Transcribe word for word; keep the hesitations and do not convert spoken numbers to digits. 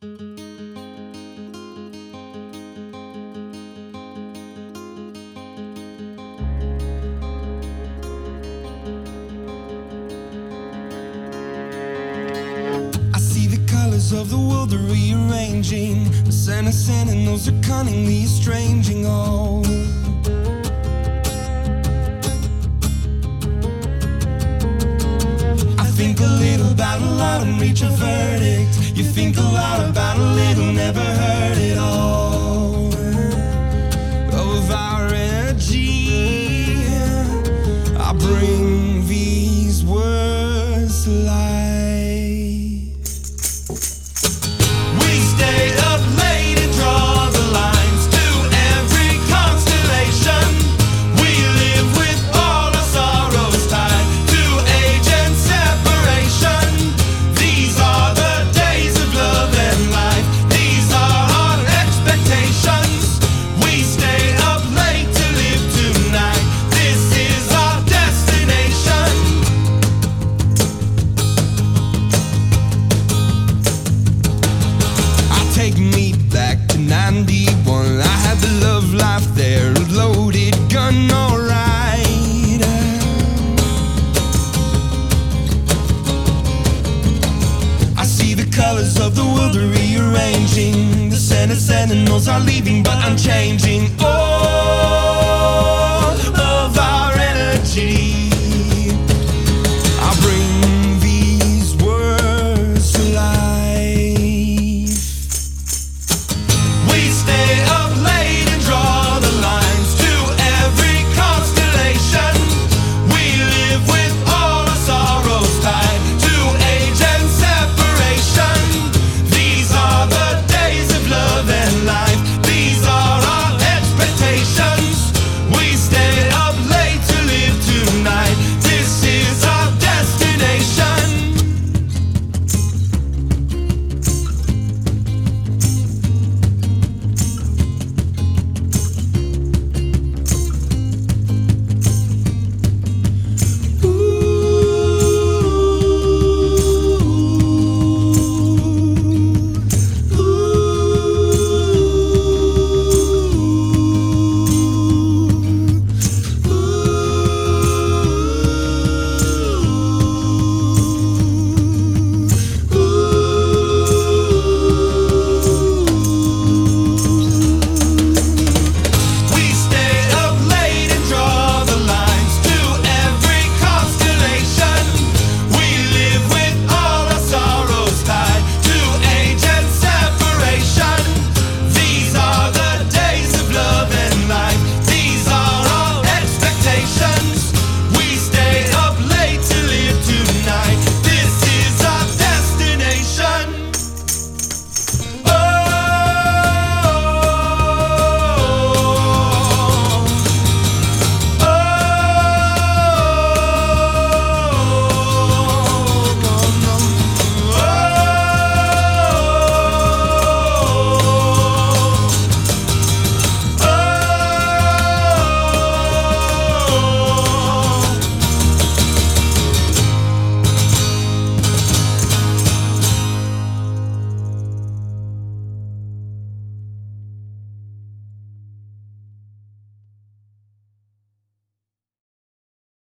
Of the world are rearranging. The scent of sentinels are cunningly estranging all. I think a little about a lot and reach a verdict. You think a lot about a little, never heard it all. Of our energy, I bring these words to life. Take me back to ninety-one. I had the love life there, a loaded gun, alright. I see the colors of the world are rearranging. The scent of sentinels are leaving, but I'm changing. Oh,